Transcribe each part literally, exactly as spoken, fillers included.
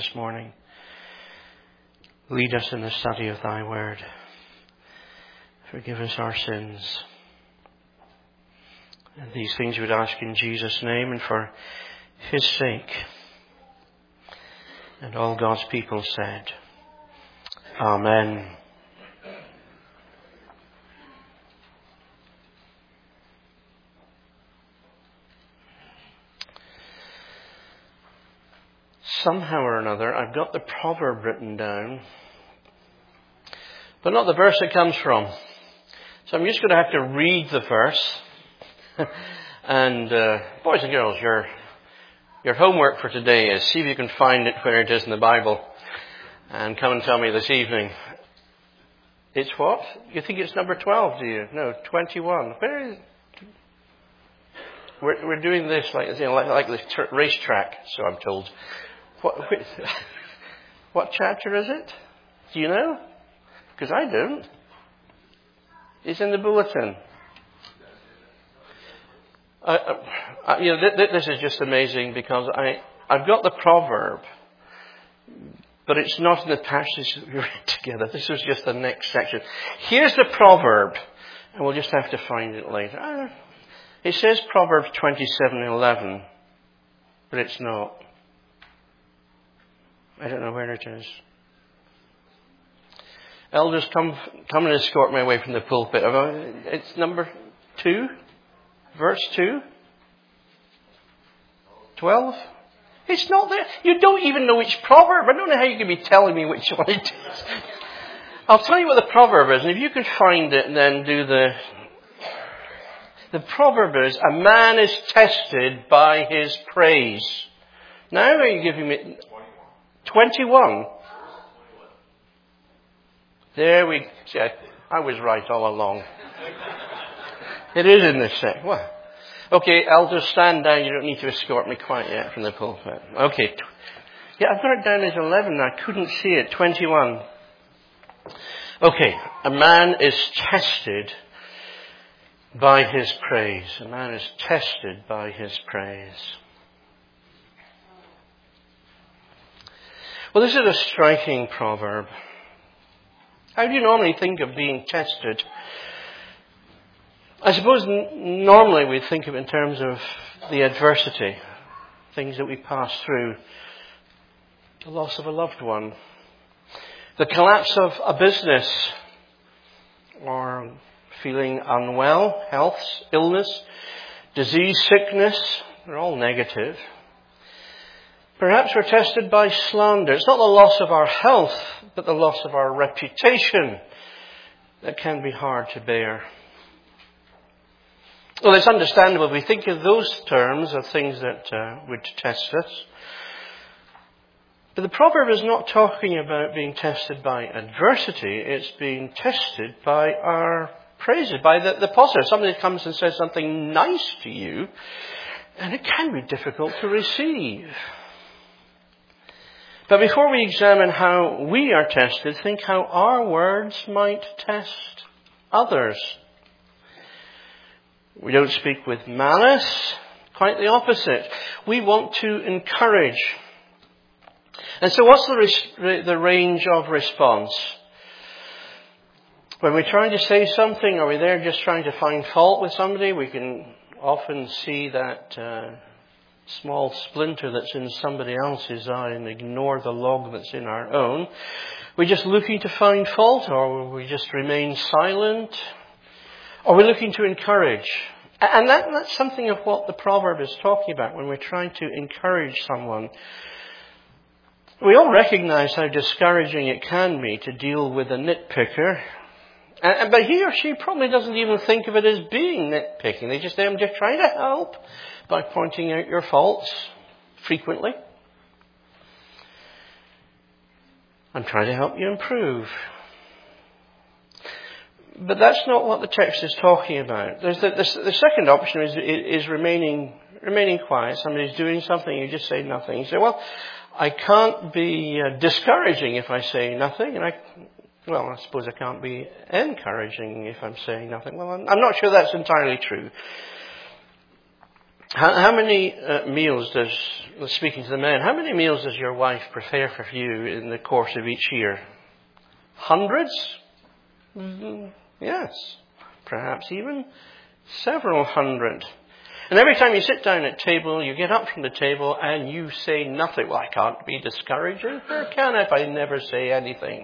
this morning. Lead us in the study of thy word. Forgive us our sins. And these things we would ask in Jesus' name and for his sake. And all God's people said, Amen. Somehow or another, I've got the proverb written down, but not the verse it comes from. So I'm just going to have to read the verse. and uh, boys and girls, your your homework for today is see if you can find it where it is in the Bible, and come and tell me this evening. It's what? You think it's number twelve, do you? No, twenty-one. Where is? We're we're doing this like you know, like, like the tr- racetrack, so I'm told. What, what chapter is it? Do you know? Because I don't. It's in the bulletin. Uh, uh, you know, th- th- this is just amazing because I, I've got the proverb, but it's not in the passage that we read together. This was just the next section. Here's the proverb, and we'll just have to find it later. Uh, it says Proverbs twenty-seven eleven, but it's not. I don't know where it is. Elders, come come and escort me away from the pulpit. It's number two, verse two. Twelve? It's not there. You don't even know which proverb. I don't know how you can be telling me which one it is. I'll tell you what the proverb is, and if you can find it, then do the... The proverb is, a man is tested by his praise. Now are you giving me... twenty-one. There we go. I was right all along. It is in this set. What? Okay, elders, stand down. You don't need to escort me quite yet from the pulpit. Okay. Yeah, I've got it down as eleven. I couldn't see it. twenty-one. Okay. A man is tested by his praise. A man is tested by his praise. Well, this is a striking proverb. How do you normally think of being tested? I suppose n- normally we think of it in terms of the adversity, things that we pass through, the loss of a loved one, the collapse of a business, or feeling unwell, health, illness, disease, sickness. They're all negative. Perhaps we're tested by slander. It's not the loss of our health, but the loss of our reputation that can be hard to bear. Well, it's understandable. We think of those terms of things that uh, would test us. But the proverb is not talking about being tested by adversity. It's being tested by our praises, by the, the positive. Somebody comes and says something nice to you, and it can be difficult to receive. But before we examine how we are tested, think how our words might test others. We don't speak with malice, quite the opposite. We want to encourage. And so what's the, the range of response? When we're trying to say something, are we there just trying to find fault with somebody? We can often see that... Uh, small splinter that's in somebody else's eye and ignore the log that's in our own. We're just looking to find fault, or we just remain silent, or we're looking to encourage. And that, that's something of what the proverb is talking about when we're trying to encourage someone. We all recognize how discouraging it can be to deal with a nitpicker. And, but he or she probably doesn't even think of it as being nitpicking. They just say, I'm just trying to help by pointing out your faults frequently. I'm trying to help you improve. But that's not what the text is talking about. There's the, the, the second option is, is remaining remaining quiet. Somebody's doing something, you just say nothing. You say, well, I can't be uh, discouraging if I say nothing, and I... Well, I suppose I can't be encouraging if I'm saying nothing. Well, I'm, I'm not sure that's entirely true. How, how many uh, meals does, speaking to the men, how many meals does your wife prepare for you in the course of each year? Hundreds? Mm-hmm. Yes. Perhaps even several hundred. And every time you sit down at table, you get up from the table and you say nothing. Well, I can't be discouraging. How can I if I never say anything?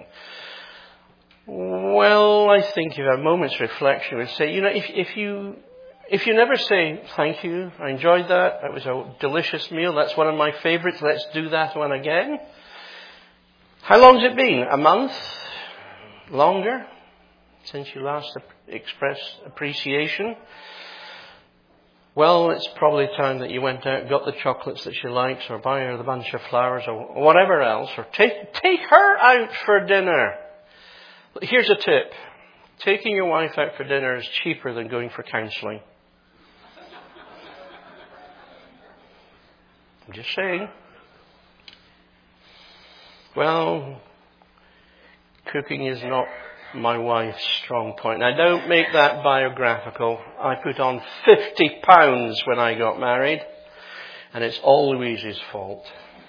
Well, I think if a moment's reflection would say, you know, if, if you if you never say thank you, I enjoyed that, that was a delicious meal, that's one of my favourites, let's do that one again. How long's it been? A month? Longer? Since you last expressed appreciation? Well, it's probably time that you went out, got the chocolates that she likes, or buy her the bunch of flowers, or whatever else, or take take her out for dinner. Here's a tip. Taking your wife out for dinner is cheaper than going for counselling. I'm just saying. Well, cooking is not my wife's strong point. Now, don't make that biographical. I put on fifty pounds when I got married, and it's all Louise's fault.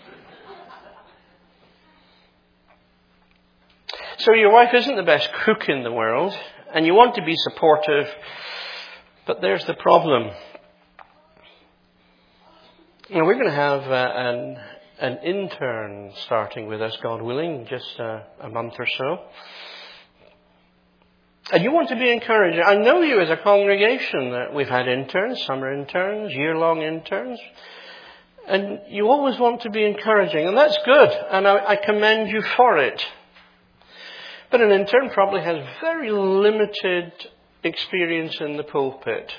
So your wife isn't the best cook in the world, and you want to be supportive, but there's the problem. You know, we're going to have uh, an, an intern starting with us, God willing, just uh, a month or so. And you want to be encouraging. I know you as a congregation that we've had interns, summer interns, year-long interns. And you always want to be encouraging. And that's good. And I, I commend you for it. But an intern probably has very limited experience in the pulpit.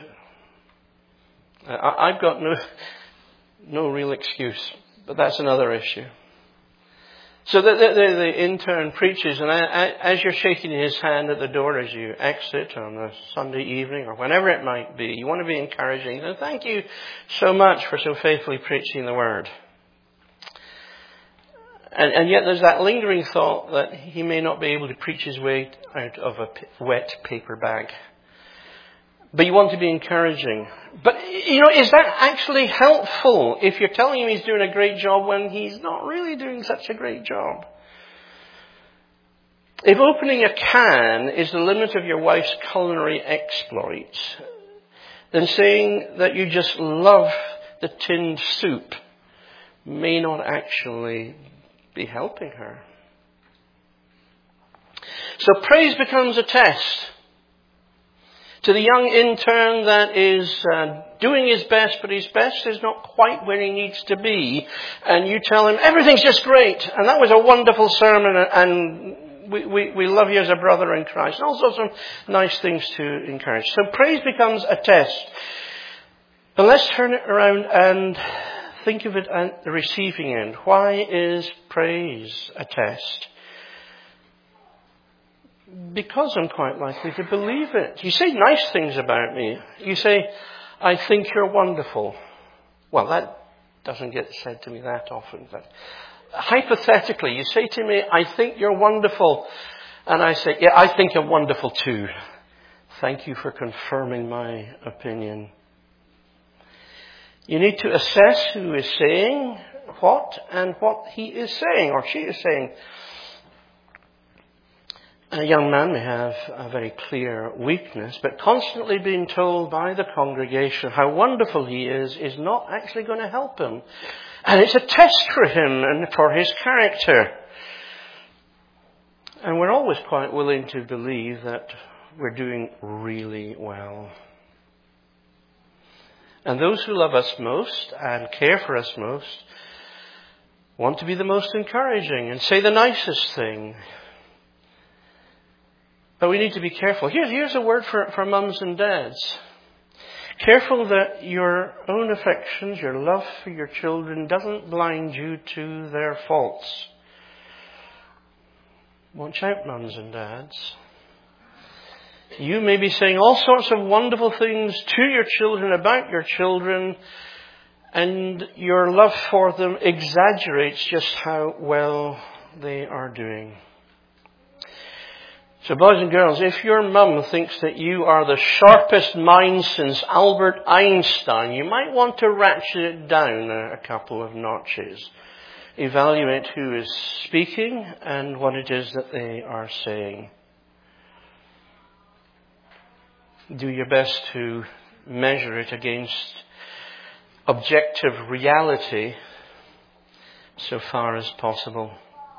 I, I've got no, no real excuse. But that's another issue. So the, the, the, the intern preaches, and I, I, as you're shaking his hand at the door as you exit on a Sunday evening or whenever it might be, you want to be encouraging. And thank you so much for so faithfully preaching the word. And, and yet there's that lingering thought that he may not be able to preach his way out of a p- wet paper bag. But you want to be encouraging. But, you know, is that actually helpful if you're telling him he's doing a great job when he's not really doing such a great job? If opening a can is the limit of your wife's culinary exploits, then saying that you just love the tinned soup may not actually be helping her. So praise becomes a test. To the young intern that is uh, doing his best, but his best is not quite where he needs to be. And you tell him, everything's just great. And that was a wonderful sermon. And we, we, we love you as a brother in Christ. And also some nice things to encourage. So praise becomes a test. But let's turn it around and think of it at the receiving end. Why is praise a test? Because I'm quite likely to believe it. You say nice things about me. You say, I think you're wonderful. Well, that doesn't get said to me that often. But hypothetically, you say to me, I think you're wonderful. And I say, yeah, I think you're wonderful too. Thank you for confirming my opinion. You need to assess who is saying what and what he is saying or she is saying. A young man may have a very clear weakness, but constantly being told by the congregation how wonderful he is is not actually going to help him. And it's a test for him and for his character. And we're always quite willing to believe that we're doing really well. And those who love us most and care for us most want to be the most encouraging and say the nicest thing. But we need to be careful. Here, here's a word for, for mums and dads. Careful that your own affections, your love for your children doesn't blind you to their faults. Watch out, mums and dads. You may be saying all sorts of wonderful things to your children about your children, and your love for them exaggerates just how well they are doing. So boys and girls, if your mum thinks that you are the sharpest mind since Albert Einstein, you might want to ratchet it down a, a couple of notches. Evaluate who is speaking and what it is that they are saying. Do your best to measure it against objective reality so far as possible.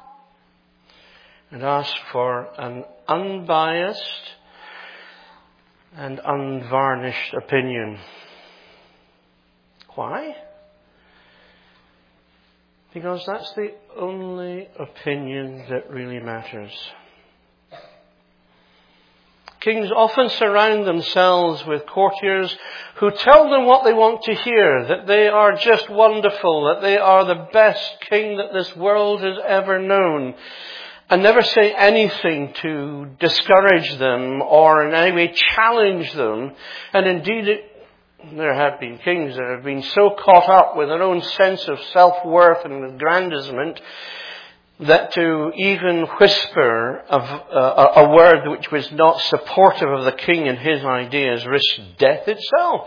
And ask for an unbiased and unvarnished opinion. Why? Because that's the only opinion that really matters. Kings often surround themselves with courtiers who tell them what they want to hear, that they are just wonderful, that they are the best king that this world has ever known, and never say anything to discourage them or in any way challenge them. And indeed, it, there have been kings that have been so caught up with their own sense of self-worth and aggrandizement that to even whisper of uh, a word which was not supportive of the king and his ideas risked death itself.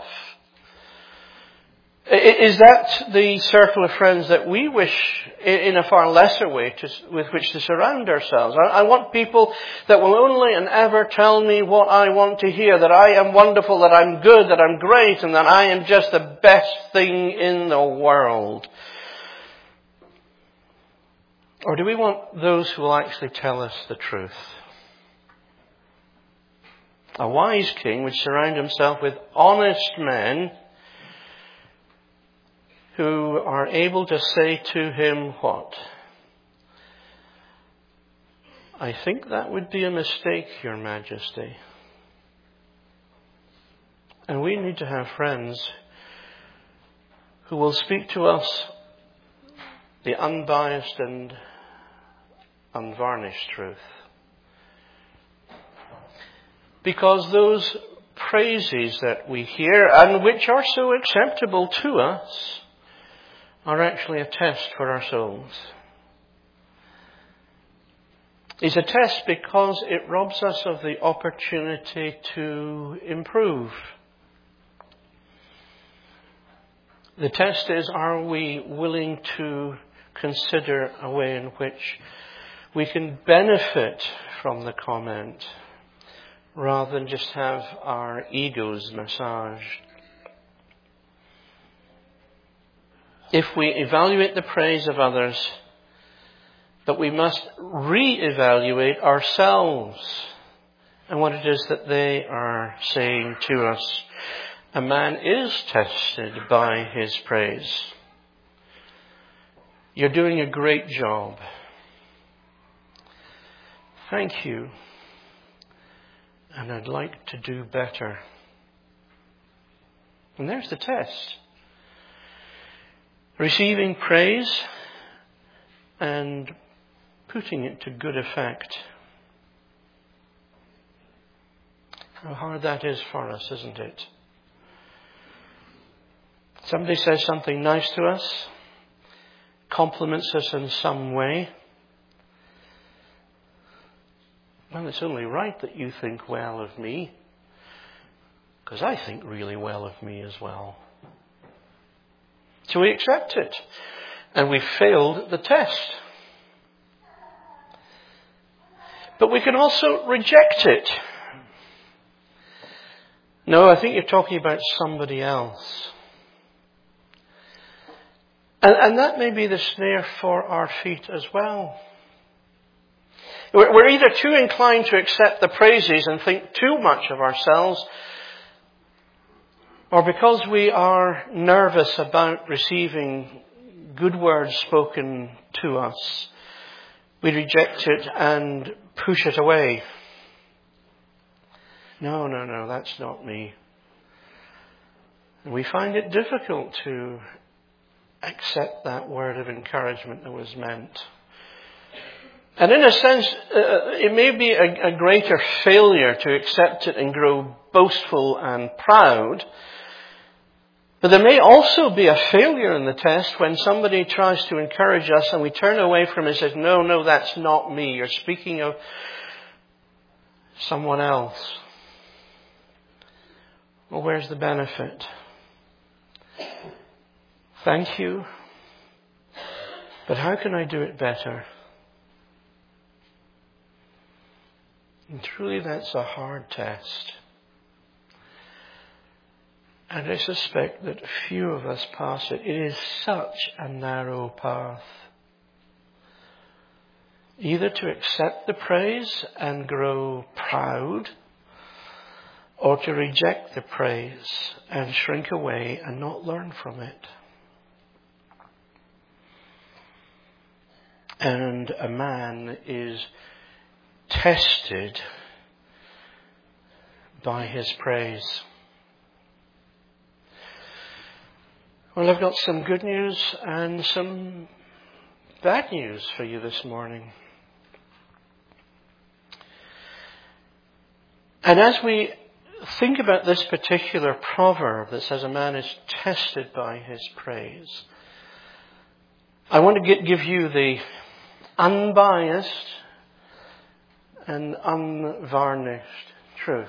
Is that the circle of friends that we wish, in a far lesser way, to, with which to surround ourselves? I, I want people that will only and ever tell me what I want to hear, that I am wonderful, that I'm good, that I'm great, and that I am just the best thing in the world. Or do we want those who will actually tell us the truth? A wise king would surround himself with honest men who are able to say to him what? I think that would be a mistake, Your Majesty. And we need to have friends who will speak to us the unbiased and unvarnished truth. Because those praises that we hear, and which are so acceptable to us, are actually a test for our souls. It's a test because it robs us of the opportunity to improve. The test is, are we willing to consider a way in which we can benefit from the comment rather than just have our egos massaged? If we evaluate the praise of others, but we must re-evaluate ourselves and what it is that they are saying to us. A man is tested by his praise. You're doing a great job. Thank you. And I'd like to do better. And there's the test. Receiving praise and putting it to good effect. How hard that is for us, isn't it? Somebody says something nice to us, compliments us in some way. Well, it's only right that you think well of me, because I think really well of me as well. So we accept it, and we failed the test. But we can also reject it. No, I think you're talking about somebody else. And, and that may be the snare for our feet as well. We're, we're either too inclined to accept the praises and think too much of ourselves, or because we are nervous about receiving good words spoken to us, we reject it and push it away. No, no, no, that's not me. And we find it difficult to accept that word of encouragement that was meant. And in a sense, uh, it may be a, a greater failure to accept it and grow boastful and proud. But there may also be a failure in the test when somebody tries to encourage us and we turn away from it and says, no, no, that's not me. You're speaking of someone else. Well, where's the benefit? Thank you, but how can I do it better? And truly that's a hard test. And I suspect that few of us pass it. It is such a narrow path. Either to accept the praise and grow proud, or to reject the praise and shrink away and not learn from it. And a man is tested by his praise. Well, I've got some good news and some bad news for you this morning. And as we think about this particular proverb that says a man is tested by his praise, I want to give you the unbiased and unvarnished truth.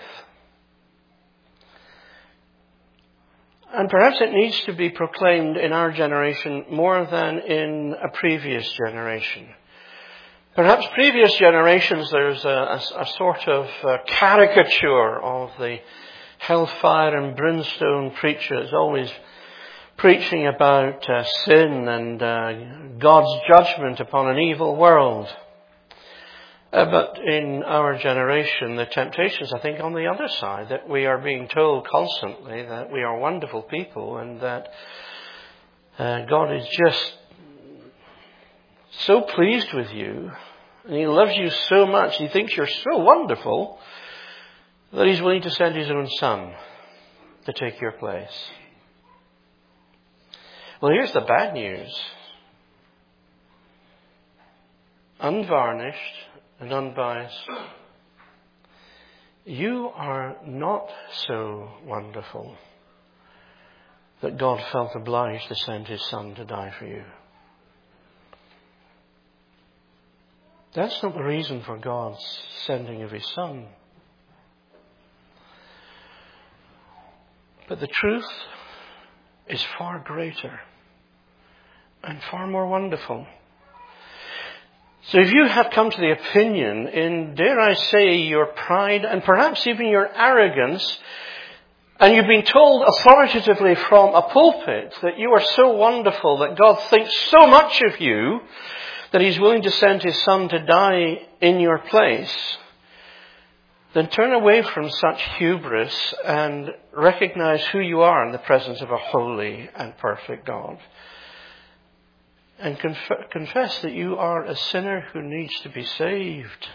And perhaps it needs to be proclaimed in our generation more than in a previous generation. Perhaps previous generations there's a, a, a sort of a caricature of the hellfire and brimstone preachers, always preaching about uh, sin and uh, God's judgment upon an evil world. Uh, but in our generation, the temptations, I think, on the other side, that we are being told constantly that we are wonderful people and that uh, God is just so pleased with you and He loves you so much, He thinks you're so wonderful that He's willing to send His own Son to take your place. Well, here's the bad news. Unvarnished and unbiased. You are not so wonderful that God felt obliged to send His Son to die for you. That's not the reason for God's sending of His Son. But the truth is far greater and far more wonderful. So if you have come to the opinion, in, dare I say, your pride and perhaps even your arrogance, and you've been told authoritatively from a pulpit that you are so wonderful, that God thinks so much of you, that He's willing to send His Son to die in your place, then turn away from such hubris and recognize who you are in the presence of a holy and perfect God. And conf- confess that you are a sinner who needs to be saved.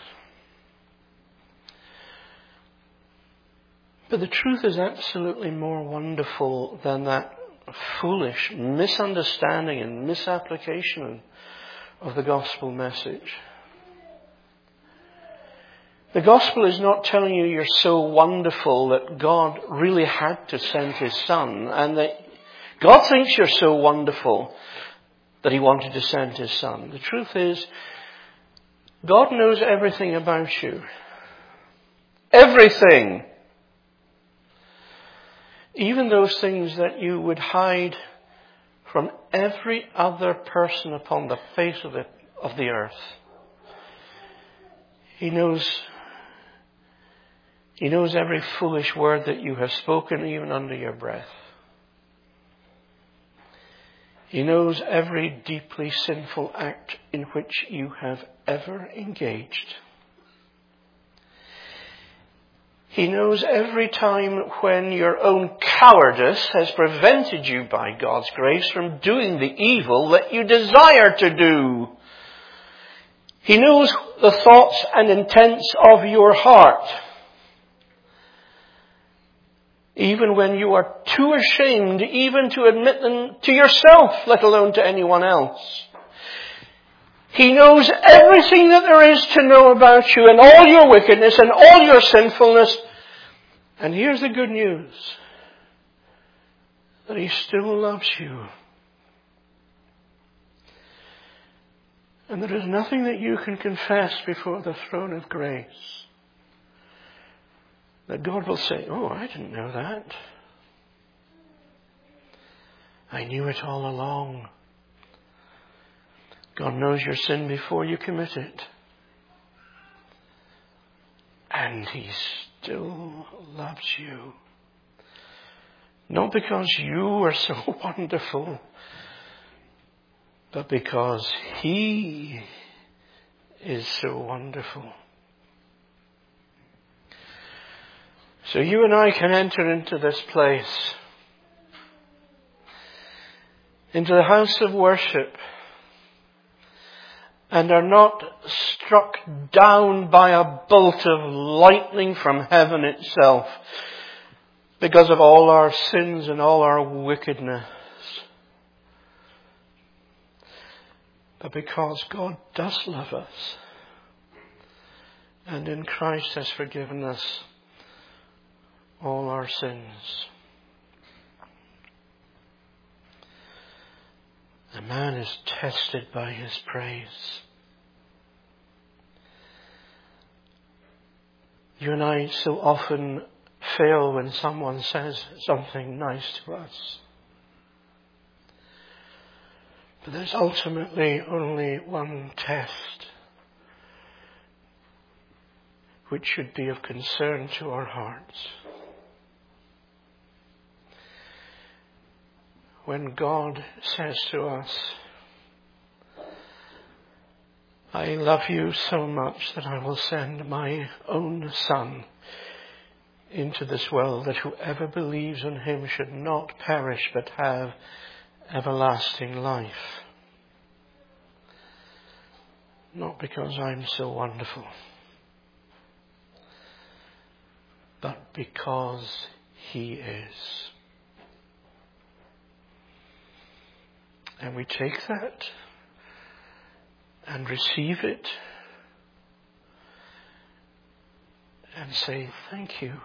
But the truth is absolutely more wonderful than that foolish misunderstanding and misapplication of the gospel message. The gospel is not telling you you're so wonderful that God really had to send His Son, and that God thinks you're so wonderful that He wanted to send His Son. The truth is, God knows everything about you. Everything. Even those things that you would hide from every other person upon the face of the, of the earth. He knows, He knows every foolish word that you have spoken, even under your breath. He knows every deeply sinful act in which you have ever engaged. He knows every time when your own cowardice has prevented you by God's grace from doing the evil that you desire to do. He knows the thoughts and intents of your heart, even when you are too ashamed even to admit them to yourself, let alone to anyone else. He knows everything that there is to know about you and all your wickedness and all your sinfulness. And here's the good news, that He still loves you. And there is nothing that you can confess before the throne of grace that God will say, oh, I didn't know that. I knew it all along. God knows your sin before you commit it. And He still loves you. Not because you are so wonderful, but because He is so wonderful. So you and I can enter into this place, into the house of worship, and are not struck down by a bolt of lightning from heaven itself because of all our sins and all our wickedness. But because God does love us and in Christ has forgiven us all our sins. A man is tested by his praise. You and I so often fail when someone says something nice to us. But there's ultimately only one test which should be of concern to our hearts. When God says to us, I love you so much that I will send my own Son into this world, that whoever believes in Him should not perish but have everlasting life. Not because I'm so wonderful, but because He is. And we take that and receive it and say, thank you.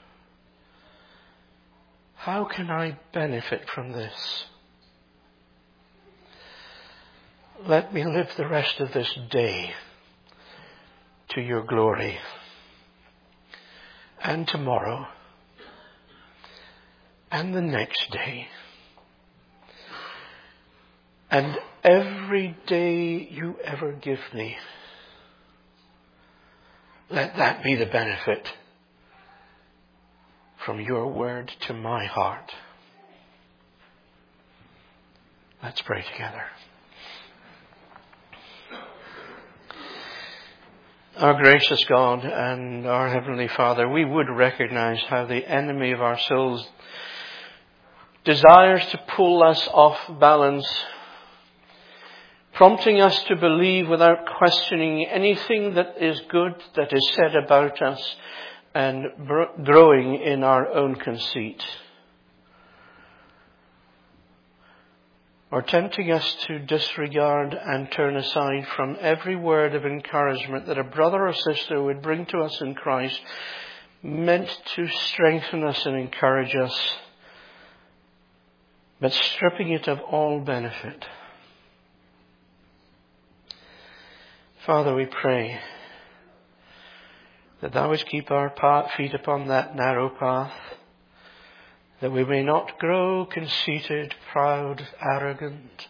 How can I benefit from this? Let me live the rest of this day to your glory. And tomorrow. And the next day. And every day you ever give me, let that be the benefit from your word to my heart. Let's pray together. Our gracious God and our Heavenly Father, we would recognize how the enemy of our souls desires to pull us off balance, prompting us to believe without questioning anything that is good that is said about us, and br- growing in our own conceit. Or tempting us to disregard and turn aside from every word of encouragement that a brother or sister would bring to us in Christ, meant to strengthen us and encourage us, but stripping it of all benefit. Father, we pray that Thou would keep our feet upon that narrow path, that we may not grow conceited, proud, arrogant,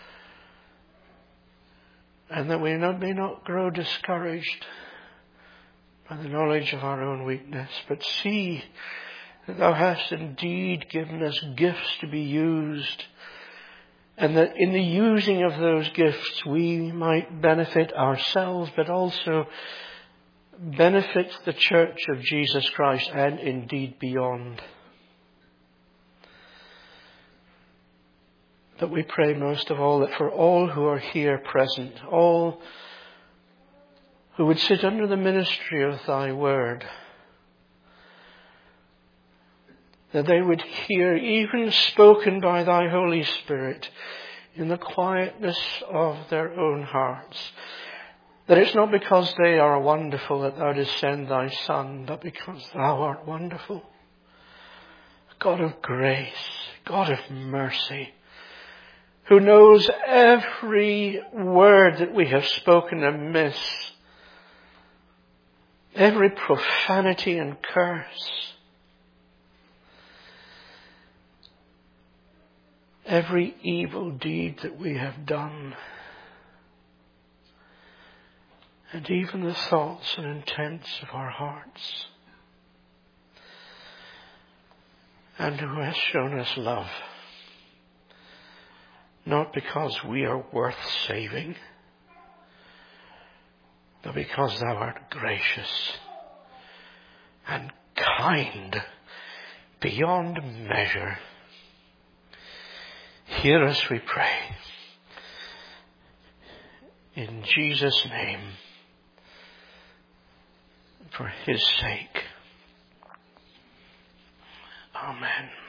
and that we may not grow discouraged by the knowledge of our own weakness, but see that Thou hast indeed given us gifts to be used, and that in the using of those gifts we might benefit ourselves, but also benefit the Church of Jesus Christ, and indeed beyond. But we pray most of all that for all who are here present, all who would sit under the ministry of Thy word, that they would hear, even spoken by Thy Holy Spirit, in the quietness of their own hearts, that it's not because they are wonderful that Thou didst send Thy Son, but because Thou art wonderful. God of grace, God of mercy, who knows every word that we have spoken amiss, every profanity and curse, every evil deed that we have done, and even the thoughts and intents of our hearts, and who has shown us love, not because we are worth saving, but because thou art gracious and kind beyond measure. Hear us, we pray. In Jesus' name, for his sake. Amen.